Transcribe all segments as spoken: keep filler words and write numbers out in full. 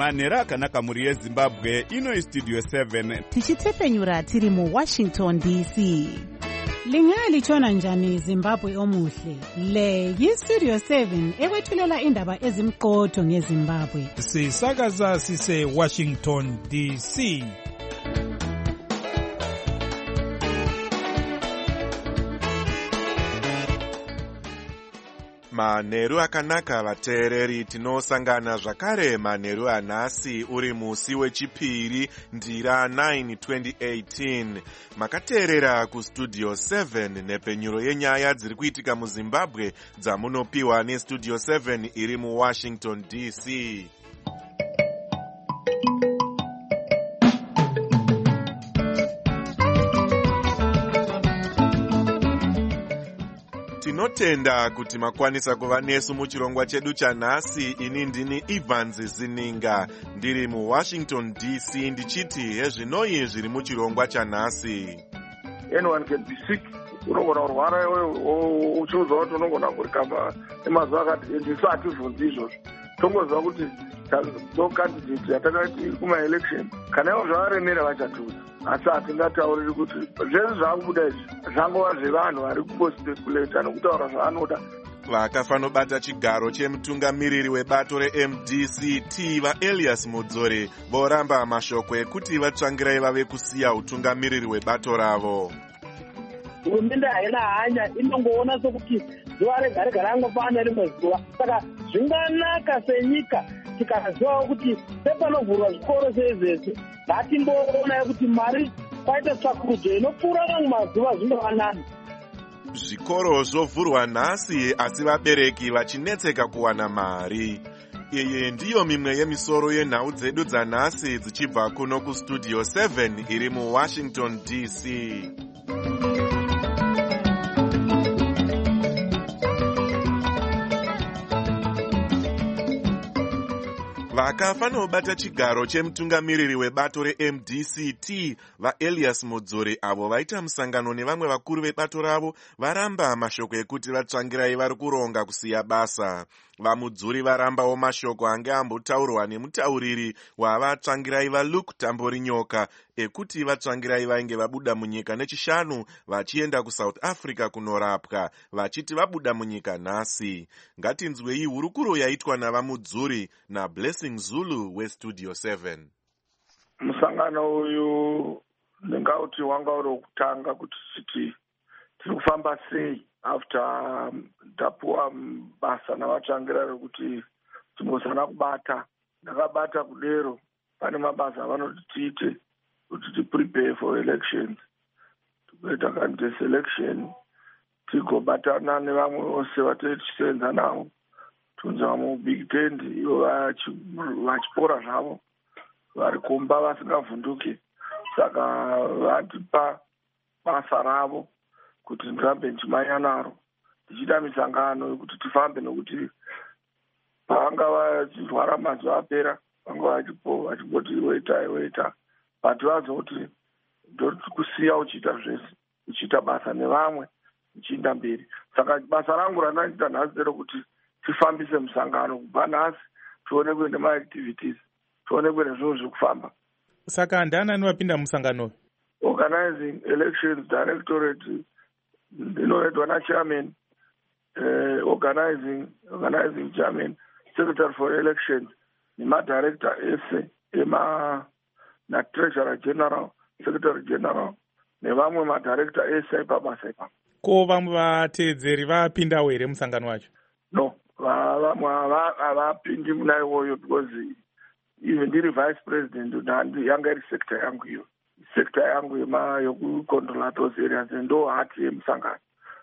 manheru akanaka mhuri yezimbabwe. Ino istudio seven tichitefenyura tiri muwashington D C. Lingalitshona njani Zimbabwe omuhle? Le yistudio seven ekwethulela indaba ezimqotho ngeZimbabwe. Sisakaza sise Washington D C. Manheru akanaka vateereri, tinosangana zvakare manheru anhasi uri musi wechipiri ndira nine twenty eighteen. Makateerera kustudio seven nepenyuro yenyaya dziri kuitika muZimbabwe dzamunopiwa nestudio seven iri muWashington D C. Tinotenda kuti makwanisa kuva nesu muchirongwa chedu chanhasi. Ini ndini Evans Zininga ndiri muWashington D C ndichiti hezvinoi zviri muchirongwa chanhasi. Anyone can be sick. Unogona kurwara uchiudza kuti unogona kurikamba emazuva akati ndisati bvunzi izvozvo. Tongoziva kuti no candidate yatakati kuma-election kana ivo zvavaremera vachatuza. Asi hatingatauriri kuti zvese zvaakubuda izvi zvangova zvevanhu vari kungospekulata nokutaura zvaanoda. Vakafanobata chigaro chemutungamiriri webato reM D C T vaElias Mudzore voramba mashoko ekuti vatsvangirai vave kusiya utungamiriri webato ravo. Hurumende haina hanya, inongoona sokuti zuva rega rega rangofana rimwe zuva. Saka zvinganaka senyika tikazivawo kuti sepanovhurwa zvikoro seizvesi ngatimboona kuti mari kwaita tsvakurudzo inopfuura kamwe mazuva zvingava nani. Zvikoro zvovhurwa nhasi asi vabereki vachinetseka kuwana mari. Iyi ndiyo mimwe yemisoro yenhau dzedu dzanhasi dzichibva kuno kustudio seven iri muWashington D C. Vakafanobata chigaro chemutungamiriri webato reM D C T vaElias Mudzore avo vaita musangano nevamwe vakuru vebato ravo varamba mashoko ekuti vatsvangirai vari kuronga kusiya basa. Vamudzuri varambawo mashoko ange ambotaurwa nemutauriri wavatsvangirai vaLuke Tamborinyoka ekuti vatsvangirai vainge vabuda munyika nechishanu vachienda kuSouth Africa kunorapwa, vachiti vabuda munyika nhasi. Ngatinzwei hurukuro yaitwa navamudzuri naBlessing Zulu westudio seven. Musangano uyu ndingauti wanga uri wokutanga kuti titi tiri kufamba sei after ndapuwa basa navatsvangira rekuti timbozana kubata. Ndakabata kudero pane mabasa avanoti tiite kuti tiprepare for elections. Tikuita candidate selection tigobatana nevamwe vose vatee tichisenza navo. Tunza mubig tent ivo vachipora zvavo vari kumba vasingavhunduki. Saka vatipa basa ravo kuti ndirambe ndichimanya naro ndichiita misangano yekuti tifambe, nokuti pavanga vachirwara mazuva apera vanga vachingoti weita weita but vazoti ndokusiya uchiita zvese uchiita basa nevamwe uchienda mberi. Saka basa rangu randaita nhasi rekuti tifambise musangano kubva nhasi tionekwe nemaactivities, tionekwe nezvinhu zviri kufamba. Saka ndianani wapinda musangano? Organizing Elections Directorate inoitwa nachairman, uh, organizing organizing chairman, secretary for elections, nemadirector ese ema natreasurer general, secretary general nevamwe madirector ese aipabasa ipapo. Ko vamwe vateedzeri vapindawo here musangano wacho? No, vamwe havapindi muna iwoyo because even ndiri vice president yanga iri sector yangu iyo. Sector yangu yokucontrola those areas ndo hati yemusangano.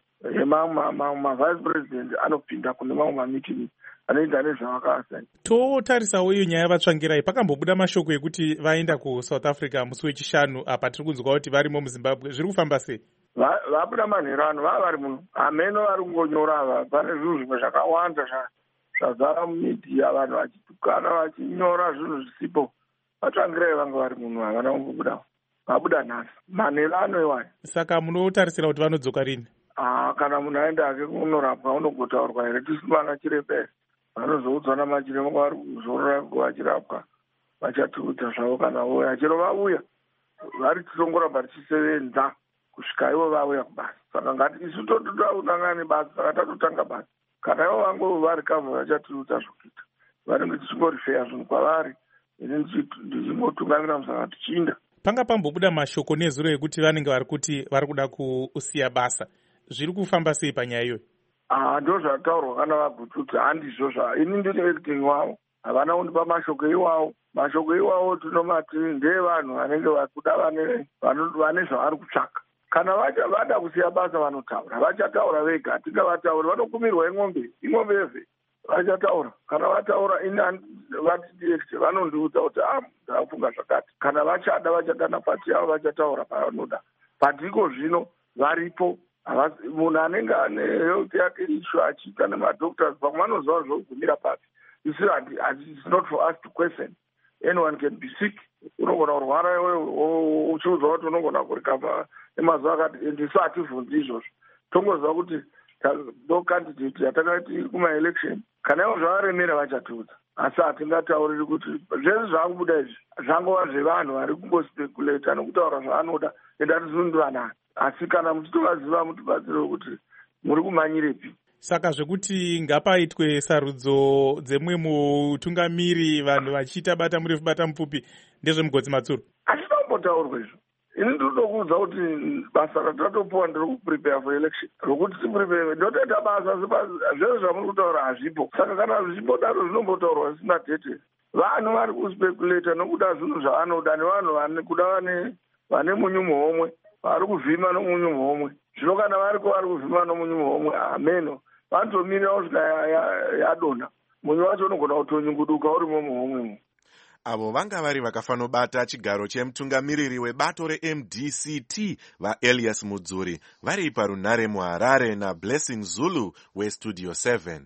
Ma-vice president anopinda kune mamwe mameeting anoenda nezvavakaasai. Totarisawo iyo nyaya yavatsvangirai, pakambobuda mashoko ekuti vaenda kuSouth Africa musi wechishanu apa tiri kunzwa kuti varimo muZimbabwe. Zviri kufamba sei? Vabuda manherano vava vari muno. Hameno vari kungonyora ava. Pane zvinhu zvimwe zvakawanda zvazara mumedia, vanhu vachitukana vachinyora zvinhu zvisipo. Vatsvangirai vanga vari muno, havana kumbobudawo. Vabuda nhasi manherano iwayo. Saka munotarisira kuti vanodzoka rini? Ah, kana munhu aenda hake kunorapwa unongotaurwa here tisina chiremba here. Vanozoudzwa namachiremba vari kuzorora vachirapwa vachatiudza zvavo kana vauya. Chero vauya vari tirongoramba tichisevenza kusvika ivo vauya kubasa. Saka ngati isu totoda kutanga nebasa, saka tatotanga basa. Kana ivo vangu vari kavha vachatiudza zvokuita, vanenge tichingorifeya zvinhu kwavari, ini ndichingotungamira musaka tichiinda. Panga pambobuda mashoko nezuro ekuti vanenge vari kuti vari kuda kusiya basa. Zviri kufamba sei panyaya iyoyo? Ah, ndo zvataurwa kana vagutudzi, handizvo zva ini ndiri editing wavo, havana kundipa mashoko iwawo. Mashoko iwawo tinomati ndeevanhu vanenge vakuda vane zvavari kutsvaka. Kana vada kusiya basa vanotaura, vachataura vega, hatingavatauri, vanokumirwa ing'ombe, ing'ombe yevhe, vachataura. Kana vataura ini vati vanondiudza kuti ah, ndafunga zvakati. Kana vachada vachadana pati yavo vachataura pavanoda. Patiko zvino varipo. Munhu anenge ane health yake issue achiita nemadoctors pamwe vanoziva zvokugumira pasi. You see, it's not for us to question. Anyone can be sick. Unogona kurwara iwe uchiudzwa kuti unogona kurikavha emazuva akati, ndisu hativhunzi izvozvo. Tongoziva kuti do candidate yatakaiti kuma-election, kana ivo zvavaremera vachatiudza. Asi hatingatauriri kuti zvese zvakubuda izvi zvangova zvevanhu vari kungospekulata nokutaura zvavanoda, ende hatizivi vanani. Asi kana muchitovaziva mutibatsire kuti muri kumanyirepi. Saka zvekuti ngapaitwe sarudzo dzemwe mutungamiri vanhu vachiita bata murefu bata mupfupi ndezvemugodzi Matsuru. Hazvinombotaurwa izvo. Ini ndinokuudza kuti basa ratatopuwa ndiri kuprepare for election. Rokuti tiprepare ndotoita basa zvese zvamuri kutaura hazvipo. Saka kana zvichimbodaro zvinombotaurwa zvisina dhete. Vanhu vari kuspekulata nokuda zvinhu zvavanoda nevanhu vane kuda vane munyu muhomwe. Vari kuvhima nomunyu muhomwe. Zvino kana variko vari kuvhima nomunyu muhomwe, ameno vanotomirira kusvika yadonha. Munyu wacho unogona kutonyunguduka urimo muhomwemo. Avo vanga vari vakafanobata chigaro chemutungamiriri webato re-M D C T vaElias Mudzuri vari parunhare muHarare naBlessing Zulu weStudio seven.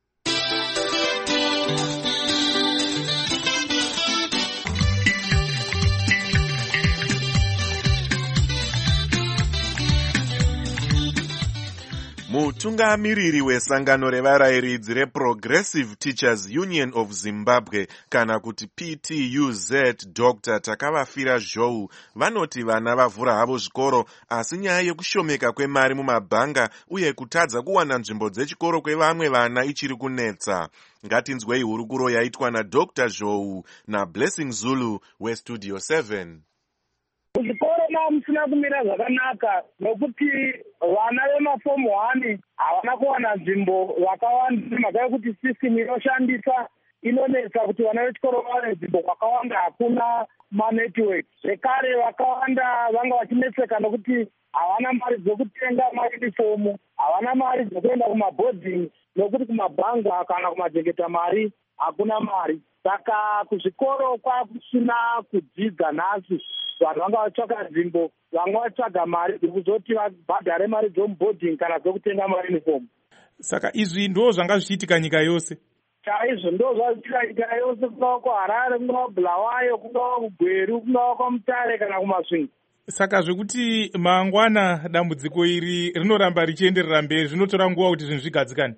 Mutungamiriri wesangano revarayiridzi reProgressive Teachers Union of Zimbabwe kana kuti P T U Z Doctor Takavafira Zhou vanoti vana vavhura havo zvikoro asi nyaya yekushomeka kwemari mumabhanga uye kutadza kuwana nzvimbo dzechikoro kwevamwe vana ichiri kunetsa. Ngatinzwei hurukuro yaitwa naDoctor Zhou naBlessing Zulu weStudio seven. Kuzvikoro musina kumira zvakanaka nokuti vana vemafomu one havana kuwana nzvimbo vakawanda mhaka yekuti system inoshandisa inonetsa kuti vana vechikoro vawane nzvimbo kwakawanda hakuna manetwork. Zvekare vakawanda vanga vachinetseka nokuti havana mari dzokutenga mayunifomu, havana mari dzokuenda kumaboarding nokuti kumabhanga kana kumajengeta mari hakuna mari. Saka kuzvikoro kwakusina kudzidza nhasi. Vanhu vanga vatsvaka nzvimbo, vamwe vatsvaga mari dzekuzoti vabhadhare mari dzomuboarding kana dzokutenga mayunifomu. Saka izvi ndo zvanga zvichiitika nyika yose. Chaizvo ndo zvaziitika nyika yose, kungava kuHarare, kungava kuBulawayo, kungava kuGweru, kungava kwaMutare kana kuMasvingo. Saka zvekuti mangwana dambudziko iri rinoramba richienderera mberi, zvinotora nguva kuti zvinhu zvigadzikane.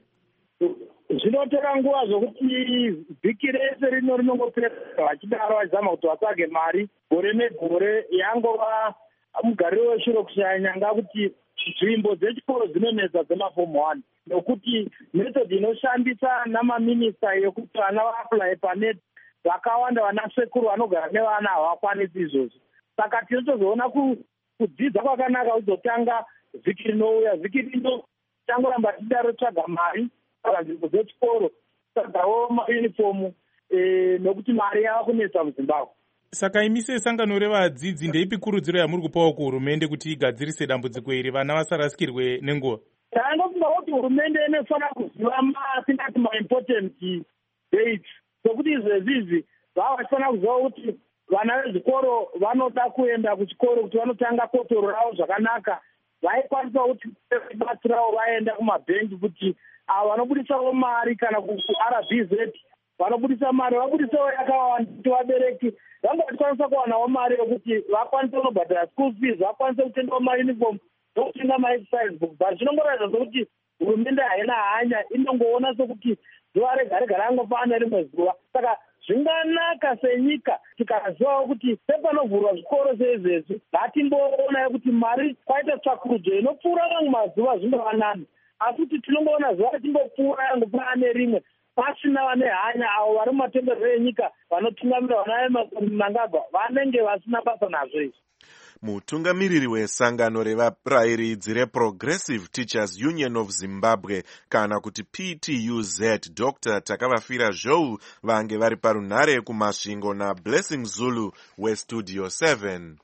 Zvinotora nguva zvokuti vhiki rese rino rinongopera vachidaro vachizama kuti vatsvage mari gore negore. Yangova mugariro weshuro kushaya nyanga kuti nzvimbo dzechikoro dzinonetsa dzemafomu one nokuti method inoshandisa namaminista yokuti vana vaapply panet vakawanda vana sekuru vanogara nevana havakwanisi izvozvo. Saka tinotozoona kudzidza kwakanaka kuzotanga vhiki rinouya. Vhiki rino tangoramba tidaro tsvaga mari nzvimbo dzechikoro, tsvagawo mayunifomu nokuti mari yava kunetsa muZimbabwe. Saka imi sesangano revadzidzi ndeipi kurudziro yamuri kupawo kuhurumende kuti igadzirise dambudziko iri vana vasarasikirwe nenguva? Tandofunga kuti hurumende inofanira kuziva matingati maimportant dates sokuti izvezvizi vava vachifanira kuziva kuti vana vezvikoro vanoda kuenda kuchikoro kuti vanotanga kotoro ravo zvakanaka, vaikwanisa kuti batsirawo vaenda kumabhengi kuti avo vanobudisawo mari kana ku-R B Z vanobudisa mari vabudisawo yakawanda kuti vabereki vanga vachikwanisa kuwanawo mari yokuti vakwanise kunobhadhara school fees, vakwanise kutengawo mauniform nokutenga maexercise book. But zvinongoratidza sokuti hurumende haina hanya, inongoona sokuti zuva rega rega rangofana rimwe zuva. Saka zvinganaka senyika tikazivawo kuti sepanovhurwa zvikoro seizvezvi ngatimboona kuti mari kwaita tsvakurudzo inopfuura mamwe mazuva zvinova nani, asi kuti tinongoona zuva timbopfuura yangu paane rimwe pasina vane hanya avo vari mumatenderero enyika vanotungamira vana Mnangagwa vanenge vasina basa nazvo izvi. Mutungamiriri wesangano revarayiridzi reProgressive Teachers Union of Zimbabwe kana kuti P T U Z Doctor Takavafira Zhou vange vari parunhare kumasvingo naBlessing Zulu weStudio seven.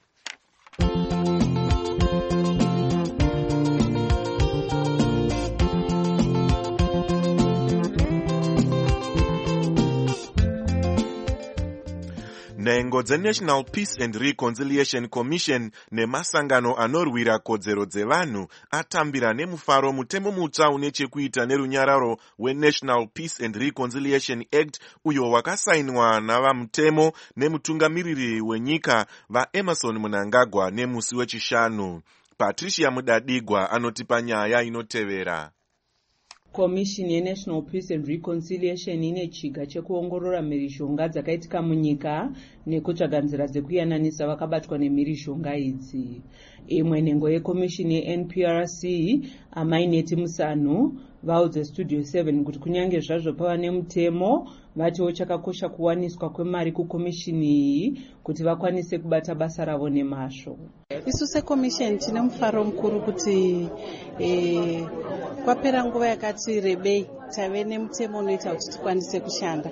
Nhengo dzeNational Peace and Reconciliation Commission nemasangano anorwira kodzero dzevanhu atambira nemufaro mutemo mutsva une chekuita nerunyararo weNational Peace and Reconciliation Act uyo wakasainwa navamutemo nemutungamiriri wenyika vaEmerson Mnangagwa nemusi wechishanu. Patricia Mudadigwa anotipa nyaya inotevera. Komishini yeNational Peace and Reconciliation ine chiga chekuongorora mhirizhonga dzakaitika munyika nekutsvaga nzira dzekuyananisa vakabatwa nemhirizhonga idzi. Imwe nhengo yekomishini yeN P R C Amaineti Musanu vaudza Studio seven kuti kunyange zvazvo pava nemutemo vatiwo chakakosha kuwaniswa kwemari kukomishini iyi kuti vakwanise kubata basa ravo nemazvo. Isu sekomishini tine mufaro mukuru kuti eh, kwapera nguva yakati rebei tave nemutemo unoita kuti tikwanise kushanda,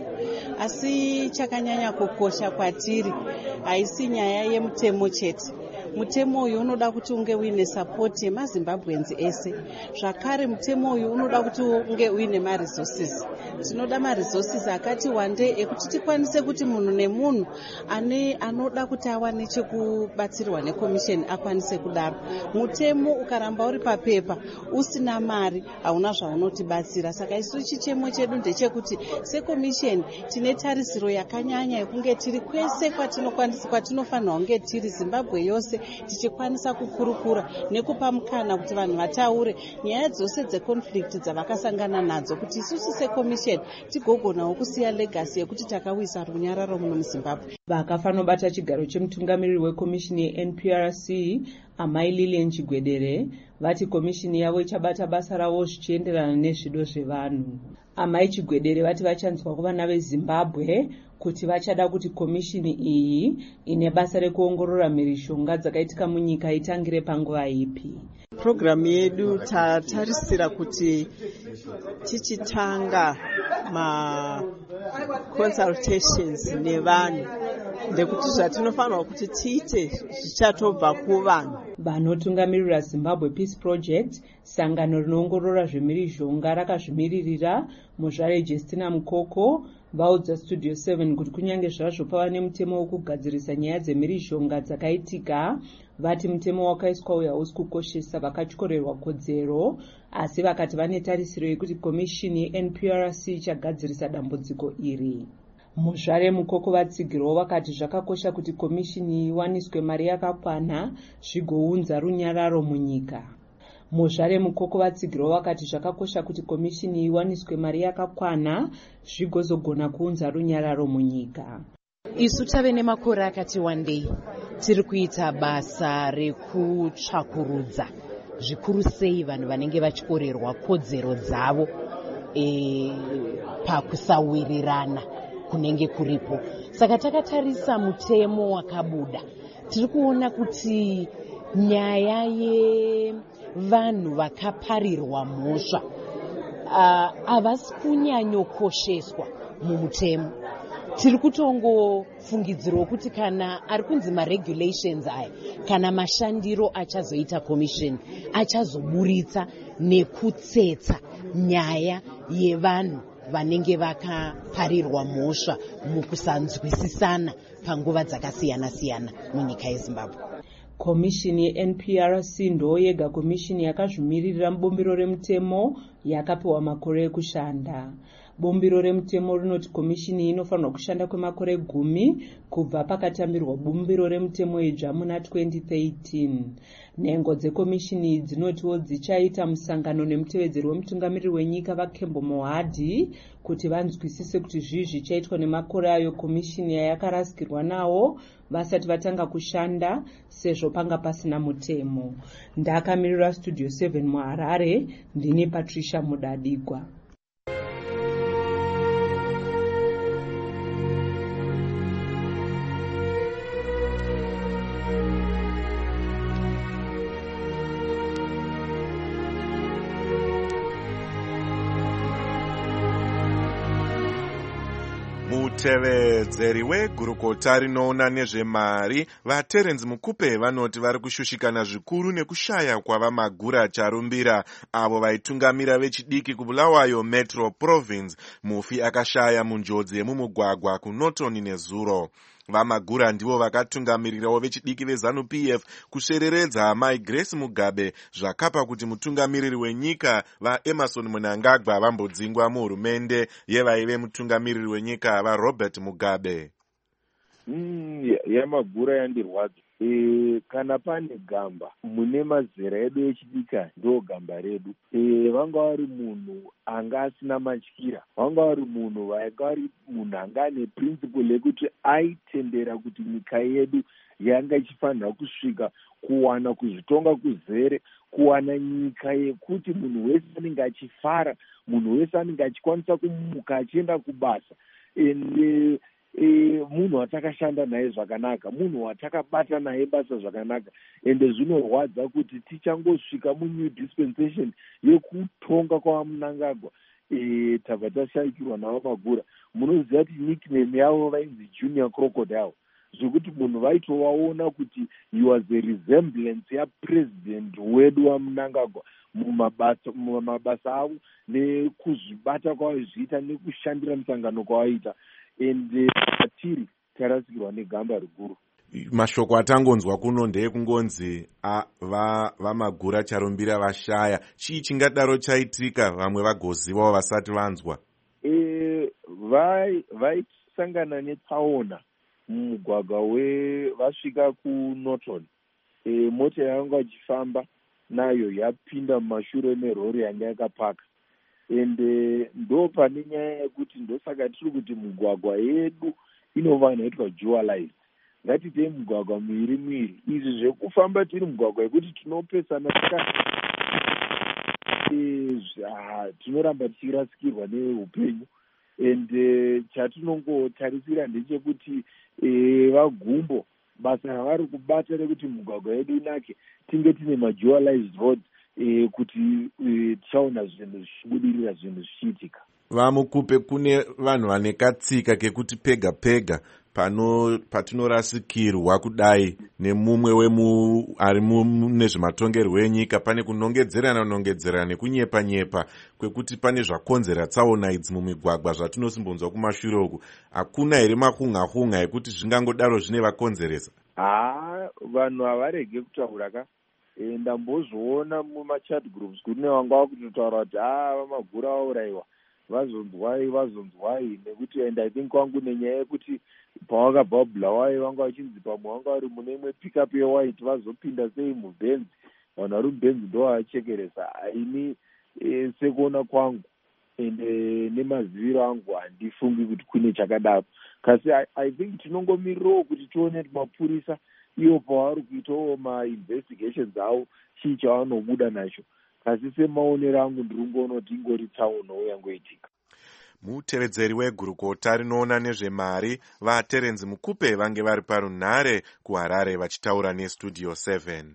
asi chakanyanya kukosha kwatiri haisi nyaya yemutemo chete. Mutemo uyu unoda kuti unge uine support yemaZimbabwenzi ese. Zvakare mutemo uyu unoda kuti unge uine maresources. Tinoda maresources akati wande ekuti tikwanise kuti munhu nemunhu ane anoda kuti awane chekubatsirwa nekomisheni akwanise kudaro. Mutemo ukaramba uri papepa usina mari hauna zvaunotibatsira. Saka isu chichemo chedu ndechekuti sekomisheni tine tarisiro yakanyanya yekunge tiri kwese kwatinokwanisa kwatinofanira kunge tiri Zimbabwe yose tichikwanisa kukurukura nekupa mukana kuti vanhu vataure nyaya dzose dzeconflict dzavakasangana nadzo kuti isusu sekomisheni tigogonawo kusiya legacy yekuti takawisa runyararo muno muZimbabwe. Vakafanobata chigaro chemutungamiriri wekomishini yeN P R C Amai Lilian Chigwedere vati komishini yavo ichabata basa ravo zvichienderana nezvido zvevanhu. Amai Chigwedere vati vachanzwa kuvana veZimbabwe kuti vachada kuti komishini iyi ine basa rekuongorora mhirizhonga dzakaitika munyika itangire panguva ipi. Programu yedu tatarisira kuti tichitanga ma consultations nevanhu ndekuti zvatinofanira kuti tiite zvichatobva kuvanhu. Vanotungamirira Zimbabwe Peace Project, sangano rinoongorora zvemhirizhonga rakazvimiririra muzvare Justina Mukoko vaudza Studio seven kuti kunyange zvazvo pava nemutemo wokugadzirisa nyaya dzemhirizhonga dzakaitika, vati mutemo wakaiswa uya hausi kukoshesa vakatyorerwa kodzero, asi vakati vane tarisiro yekuti komishini yeN P R C ichagadzirisa dambudziko iri. Muzvare Mukoko vatsigirwawo vakati zvakakosha kuti komishini iwaniswe mari yakakwana zvigounza runyararo munyika. Muzvare Mukoko vatsigirwawo vakati zvakakosha kuti komishini iwaniswe mari yakakwana zvigozogona kuunza runyararo munyika. Isu tave nemakore akati wandei tiri kuita basa rekutsvakurudza zvikuru sei vanhu vanenge vachikorerwa kodzero dzavo e, pakusawirirana kunenge kuripo. Saka takatarisa mutemo wakabuda tiri kuona kuti nyaya yevanhu vakaparirwa mhosva havasi uh, kunyanyokosheswa mumutemo. Tiri kutongofungidzirwa kuti kana ari kunzi maregulations aya kana mashandiro achazoita commission achazoburitsa nekutsetsa nyaya yevanhu vanenge vakaparirwa mhosva mukusanzwisisana panguva dzakasiyana siyana munyika yeZimbabwe. Komishini yeN P R C ndo yega komishini yakazvimiririra mubumbiro remutemo yakapiwa makore ekushanda. Bumbiro remutemo rinoti komishini inofanirwa kushanda kwemakore gumi kubva pakatambirwa bumbiro remutemo idzva muna twenty thirteen. Nhengo dzekomishini dzinotiwo dzichaita musangano nemutevedzeri wemutungamiriri wenyika vaKembo Mohadi kuti vanzwisise kuti zvii zvichaitwa nemakore ayo komishini yayakarasikirwa nawo vasati vatanga kushanda sezvo panga pasina mutemo. Ndakamirira Studio seven muHarare, ndini Patricia Mudadigwa. Mutevedzeri wegurukota rinoona nezvemari vaTerence Mukupe vanoti vari kushushikana zvikuru nekushaya kwavamagura charumbira avo vaitungamira vechidiki kuBulawayo Metro Province mufi akashaya munjodzi yemumugwagwa kuNorton nezuro. Vamagura ndivo vakatungamirirawo vechidiki veZANU-P F kushereredza Mai Grace Mugabe zvakapa kuti mutungamiriri wenyika vaEmerson Mnangagwa vambodzingwa muhurumende yevaive mutungamiriri wenyika vaRobert Mugabe. Mm, yamagura yandirwadza. E, kana pane gamba mune mazera edu echidika ndo gamba redu. E, vanga vari munhu anga asina matyira, vanga vari munhu vaika vari munhu anga ane principle lekuti aitendera kuti nyika yedu yanga ichifanira kusvika kuwana kuzvitonga kuzere, kuwana nyika yekuti munhu wese anenge achifara, munhu wese anenge achikwanisa kumuka achienda kubasa. Ende E, munhu watakashanda naye zvakanaka, munhu watakabata naye basa zvakanaka, ende zvinorwadza kuti tichangosvika munew dispensation yekutonga kwaMnangagwa e, tabva tashayikirwa navamagura. Munoziva kuti nickname yavo vainzi Junior Crocodile, zvekuti munhu vaitovaona kuti he was a resemblance yapresident wedu waMnangagwa mumabasa mumabasa avo nekuzvibata kwavazviita nekushandira musangano kwavaita. Ende atiri tarasikirwa negamba riguru. Mashoko atangonzwa kuno ndeekungonzi vamagura charumbira vashaya. Chii chingadaro chaitika vamwe vagozivawo vasati vanzwa? E, vaisangana netsaona mumugwagwa we vasvika kuNorton. E, mota yavanga vachifamba nayo yapinda mumashure merori yanga yakapaka. Ende ndo pane nyaya yekuti ndosaka tiri kuti mugwagwa yedu inova inoitwa dualized. Ngatitei mugwagwa miviri miviri. Izvi zvekufamba tiri mugwagwa yekuti tinopesana e, tinoramba tichirasikirwa neupenyu. Ende chatinongotarisira ndechekuti e, vagumbo basa ravari kubata rekuti mugwagwa yedu inake tinge tine madualized roads. E, kuti e, tichaona zvinhu zvichibudirira zvinhu zvichiitika. Vamukupe kune vanhu vane katsika kekuti pega pega pano patinorasikirwa kudai nemumwe wemu ari nezvematongerwo enyika pane kunongedzerana kunongedzerana nekunyepa nyepa kwekuti pane zvakonzera tsaona idzi mumigwagwa zvatinosimbonzwa kumashure uku. Hakuna here mahunga hunga ekuti zvingangodaro zvine vakonzeresa? Haa, vanhu havarege kutaura ka. E, ndambozviona mumachat groups kuti nevanga vakutotaura kuti haa vamagura vaurayiwa vazonzwai vazonzwai nekuti and I think wangu nenyaya yekuti pavakabva kuBulawayo vanga vachinzi pamwe vanga vari mune imwe pickup yewhite vazopinda sei mubhenzi, vanhu vari mubhenzi ndo vavachekeresa. Ini e, sekuona kwangu ende nemaziviro angu handifungi kuti kune chakadaro. Kasi I, I think tinongomirirawo kuti tione kuti mapurisa iyo pavari kuitawo ma-investigations avo chii chavanobuda nacho. Kasi semaonero angu ndiringoona kuti ingori tsaono yangoitika. Mutevedzeri wegurukota rinoona nezvemari vaTerence Mukupe vange vari parunhare kuHarare vachitaura neStudio seven.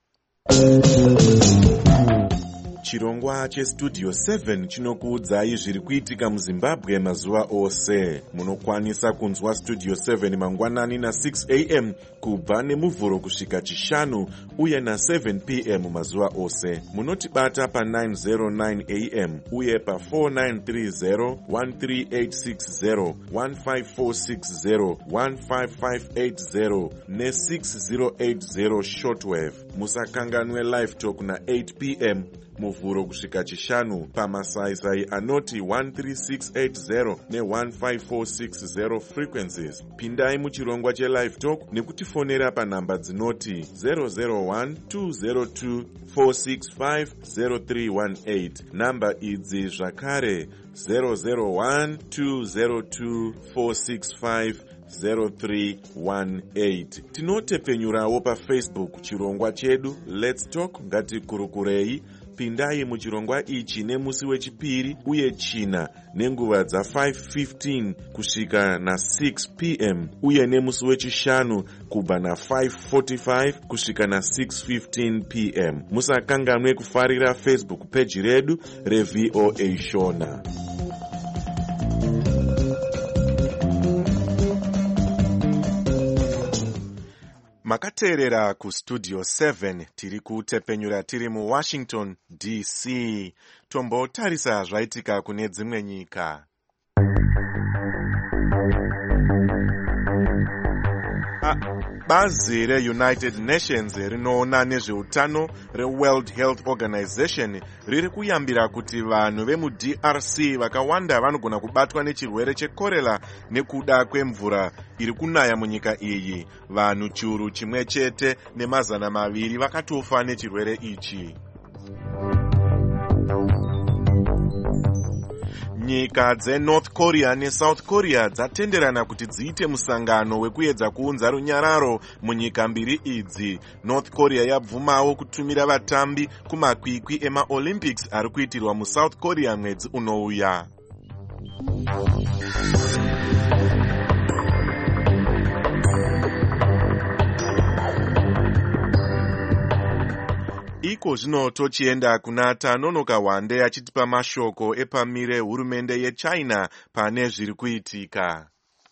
Chirongwa cheStudio seven chinokuudzai zviri kuitika muZimbabwe mazuva ose. Munokwanisa kunzwa Studio seven mangwanani na six a m kubva nemuvhuro kusvika chishanu uye na seven p m mazuva ose. Munotibata pa nine oh nine a m uye pa four nine three zero, one three eight six zero, one five four six zero, one five five eight zero ne six zero eight zero shortwave. Musakanganwe live talk na eight p m muvhuro chitatu kusvika chishanu pamasaisai anoti one three six eight zero ne one five four six zero frequencies. Pindai muchirongwa chelive talk nekutifonera panhamba dzinoti zero zero one two zero two four six five zero three one eight. Namba idzi zvakare zero zero one two zero two four six five zero three one eight. Tinotepenyurawo pafacebook chirongwa chedu Let's Talk ngatikurukurei. Pindai muchirongwa ichi nemusi wechipiri uye china nenguva dza five fifteen kusvika na six p m uye nemusi wechishanu kubva na five forty-five kusvika na six fifteen p m. Musakanganwe kufarira Facebook page redu reV O A Shona. Makateerera kustudio seven tiri kutepenyura tiri muWashington D C. Tombotarisa zvaitika kune dzimwe nyika. Ah, bazi reUnited Nations rinoona nezveutano reWorld Health Organization riri kuyambira kuti vanhu vemuD R C vakawanda vanogona kubatwa nechirwere chekorera nekuda kwemvura iri kunaya munyika iyi. Vanhu chiuru chimwe chete nemazana maviri vakatofa nechirwere ichi. Nyika dzeNorth Korea neSouth Korea dzatenderana kuti dziite musangano wekuedza kuunza runyararo munyika mbiri idzi. North Korea yabvumawo kutumira vatambi kumakwikwi emaOlympics ari kuitirwa muSouth Korea mwedzi unouya. Iko zvino tochienda kuna Tanonoka Wande achitipa mashoko epamire hurumende yeChina pane zviri kuitika.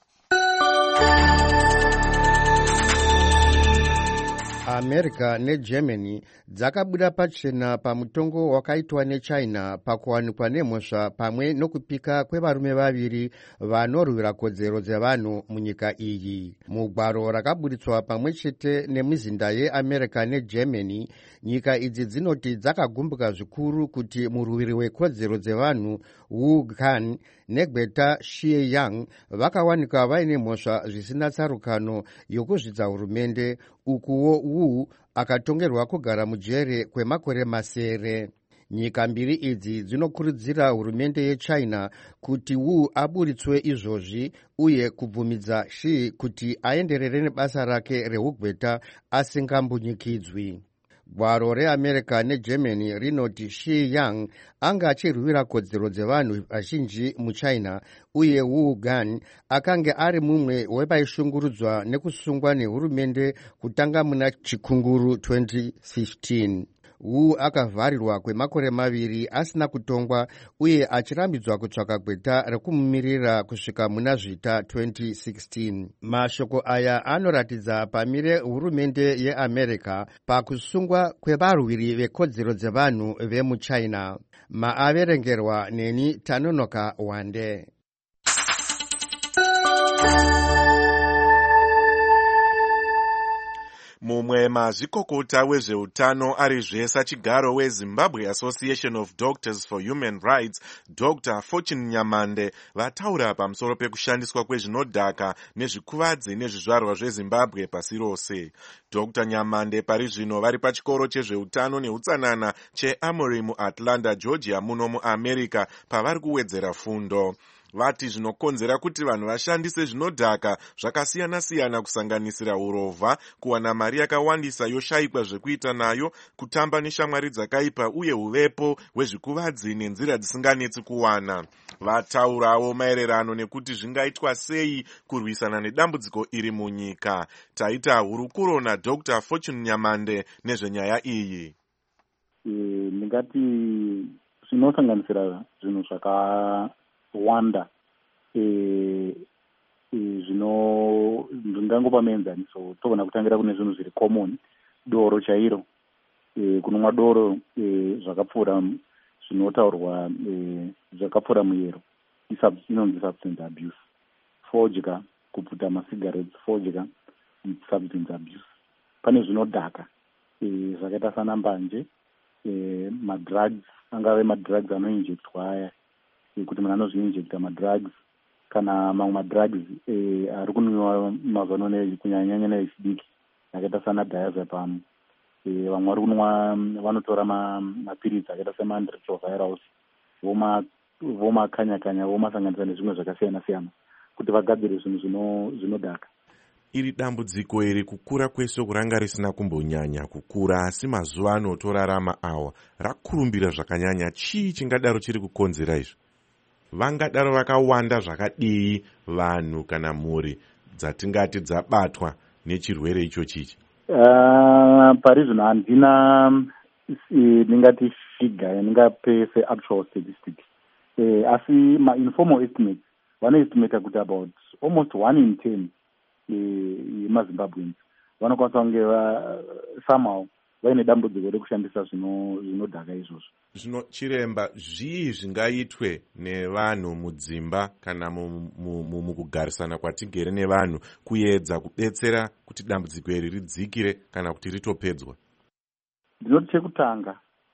America neGermany dzakabuda pachena pamutongo wakaitwa neChina pakuwanikwa nemhosva pamwe nokupika kwevarume vaviri vanorwira kodzero dzevanhu munyika iyi. Mugwaro rakaburitswa pamwe chete nemizinda yeAmerica neGermany, nyika idzi dzinoti dzakagumbuka zvikuru kuti murwiri wekodzero dzevanhu Wu Gan neGweta Xie vakawanikwa vaine mhosva zvisina tsarukano yokuzvidza hurumende, ukuwo Wu akatongerwa kugara mujere kwemakore masere. Nyika mbiri idzi dzinokurudzira hurumende yeChina kuti Wu aburitswe izvozvi uye kubvumidza Xi kuti aenderere nebasa rake reugweta asingambunyikidzwi. Gwaro reAmerica neGermany rinoti Xi Yang anga achirwira kodzero dzevanhu vazhinji muChina uye Wu Gan akange ari mumwe wevaishungurudzwa nekusungwa nehurumende kutanga muna chikunguru twenty fifteen. Wu akavharirwa kwemakore maviri asina kutongwa uye achirambidzwa kutsvaka gweta rekumumirira kusvika muna zvita twenty sixteen. Mashoko aya anoratidza pamire hurumende yeAmerica pakusungwa kwevarwiri vekodzero dzevanhu vemuChina. Maaverengerwa neni Tanonoka Wande. Mumwe mazvikokota wezveutano ari zvesa chigaro weZimbabwe Association of Doctors for Human Rights, Doctor Fortune Nyamande, vataura pamusoro pekushandiswa kwezvinodhaka nezvikuvadzi nezvizvarwa zveZimbabwe pasi rose. Doctor Nyamande pari zvino vari pachikoro chezveutano neutsanana cheAmory muAtlanta, Georgia muno muAmerica pavari kuwedzera fundo. Vati zvinokonzera kuti vanhu vashandise zvinodhaka zvakasiyana-siyana kusanganisira urovha, kuwana mari yakawandisa yoshayikwa zvekuita nayo, kutamba neshamwari dzakaipa uye uvepo hwezvikuvadzi nenzira dzisinganetsi kuwana. Vataurawo maererano nekuti zvingaitwa sei kurwisana nedambudziko iri munyika. Taita hurukuro naDr Fortune Nyamande nezvenyaya iyi. Ndingati zvinosanganisira zvinhu zvaka wanda e, e, zvino ndingangopa muenzaniso togona kutangira kune zvinhu zviri common, doro chairo, e, kunonwa doro e, zvakapfuura zvinotaurwa e, zvakapfuura muyero inonzi substance abuse. Fodya, kuputa masigarettes, fodya substance abuse. Pane zvinodhaka e, zvakaita sana mbanje, e, madrugs angave madrugs anoinjectwa aya kuti munhu anozviinjecta madrugs kana mamwe madrugs ari kunwiwa mazuva ano kunyanyanya nevechidiki akaita sana diazepam. Vamwe vari kunwa vanotora mapiritsi akaita semanretrovirals vomakanya-kanya vomasanganisa nezvimwe zvakasiyana-siyana kuti vagadzire zvinhu zvinodhaka. Iri dambudziko iri kukura kwesoko ranga risina kumbonyanya kukura, asi mazuva ano torarama awa rakurumbira zvakanyanya. Chii chingadaro chiri kukonzera izvo? Vangadaro vakawanda zvakadii vanhu kana mhuri dzatingati dzabatwa nechirwere icho chichi? Uh, pari zvino handina ndingati figure yandingape se-actual statistics. Uh, asi ma-informal estimates vanoestimata kuti about almost one in ten yemazimbabweans vanokwanisa kunge somehow vaine dambudziko rekushandisa zvinodhaka izvozvo. Zvino chiremba, zvii zvingaitwe nevanhu mudzimba kana mukugarisana kwatigere nevanhu kuedza kubetsera kuti dambudziko iri ridzikire kana kuti ritopedzwa? Ndinoti chekutanga,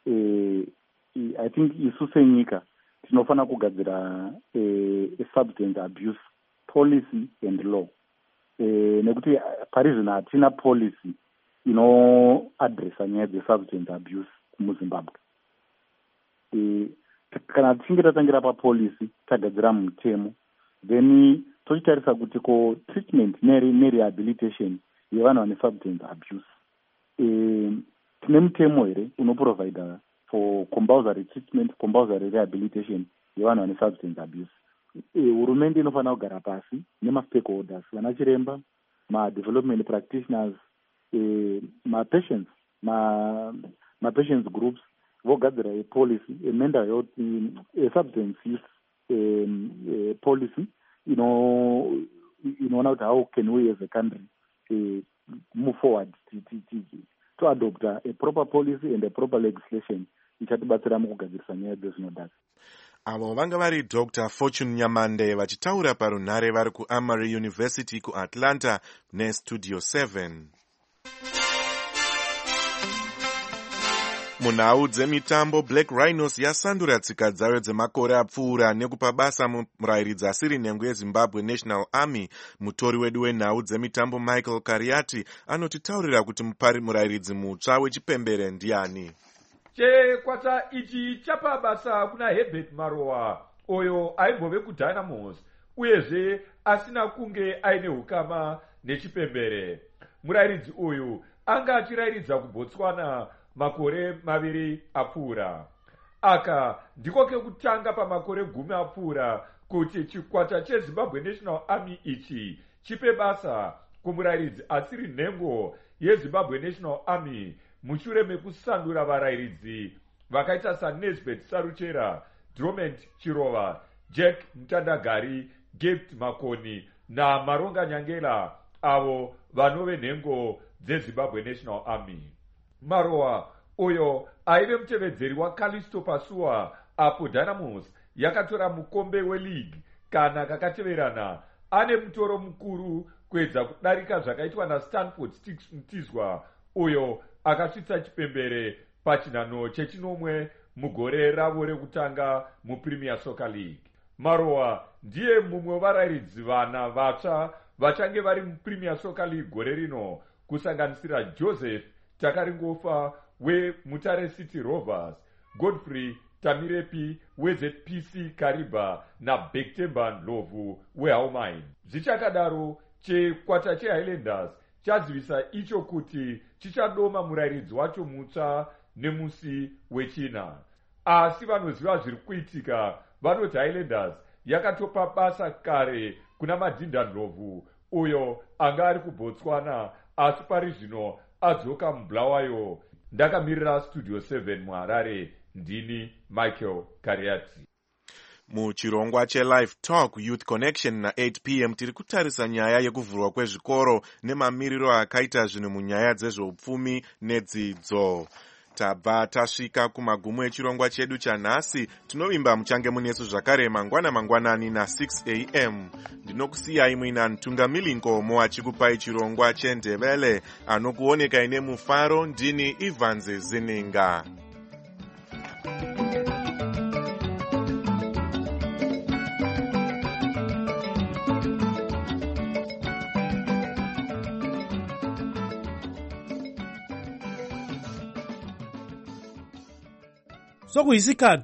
I think isu senyika tinofanira kugadzira substance abuse policy and law. Nekuti pari zvino hatina policy inoadresa nyaya dzesubstance abuse muzimbabwe. Kana tichinge tatangira papolicy tagadzira mutemo, then tochitarisa kuti ko treatment nerehabilitation yevanhu vane substance abuse tine mutemo here unoprovida for compulsory treatment, compulsory rehabilitation yevanhu vane substance abuse. Hurumende inofanira kugara pasi nemastakeholders, vana chiremba, ma-development practitioners, ma-patients, ma-patients groups, vogadzira a policy, a mental health, a substance use um, a policy, you know, you know, how can we as a country uh, move forward to, to, to, to adopt a, a proper policy and a proper legislation ichatibatsira mukugadzirisa nyaya dzezvinodhaka. Avo vanga vari Doctor Fortune Nyamande vachitaura parunhare vari kuAmory University kuAtlanta neStudio seven. Munhau dzemitambo, Black Rhinos yasandura tsika dzayo dzemakore apfuura nekupa basa murayiridzi asiri nhengo yeZimbabwe National Army. Mutori wedu wenhau dzemitambo Michael Kariati anotitaurira kuti mupari murayiridzi mutsva wechipembere ndiani. Chekwata ichi chapa basa kuna Herbert Marowa, oyo aimbove kuDynamos, uyezve asina kunge aine hukama nechipembere. Murayiridzi uyu anga achirayiridza kuBotswana makore maviri apfuura. Aka ndiko kekutanga pamakore gumi apfuura kuti chikwata cheZimbabwe National Army ichi chipe basa kumurayiridzi asiri nhengo yeZimbabwe National Army mushure mekusandura varayiridzi vakaita saNesbeth Saruchera, Drummond Chirova, Jack Mtandagari, Gift Makoni naMaronga Nyangela, avo vanove nhengo dzeZimbabwe National Army. Marowa uyo aive mutevedzeri waCallisto Pasua apo Dynamos yakatora mukombe weleague kana kakateverana, ane mutoro mukuru kuedza kudarika zvakaitwa naStanford Sticks Mtizwa uyo akasvitsa chipembere pachinhano chechinomwe mugore ravo rekutanga muPremier Soccer League. Marowa ndiye mumwe wevarayiridzi vana vatsva vachange vari muPremier Soccer League gore rino, kusanganisira Joseph Takaringofa weMutare City Rovers, Godfrey Tamirepi weZ P C Kariba naBektemba Ndlovu weHaumine. Zvichakadaro, chekwata cheHighlanders chazivisa icho kuti chichadoma murayiridzi wacho mutsva nemusi wechina. Asi vanoziva zviri kuitika vanoti Highlanders yakatopa basa kare kuna Madhinda Ndlovu uyo anga ari kuBotswana, asi pari zvino adzoka muBulawayo. Ndakamirira Studio seven muHarare, ndini Michael Kariati. Muchirongwa cheLive Talk Youth Connection na eight p m tiri kutarisa nyaya yekuvhurwa kwezvikoro nemamiriro akaita zvinhu munyaya dzezveupfumi nedzidzo. Tabva tasvika kumagumo echirongwa chedu chanhasi. Tinovimba muchange munesu zvakare mangwana mangwanani na six a m Ndinokusiyai muina Ntungamili Ngomo achikupai chirongwa cheNdebele. Anokuoneka ine mufaro ndini Ivanze Zininga. sokuyisikhathi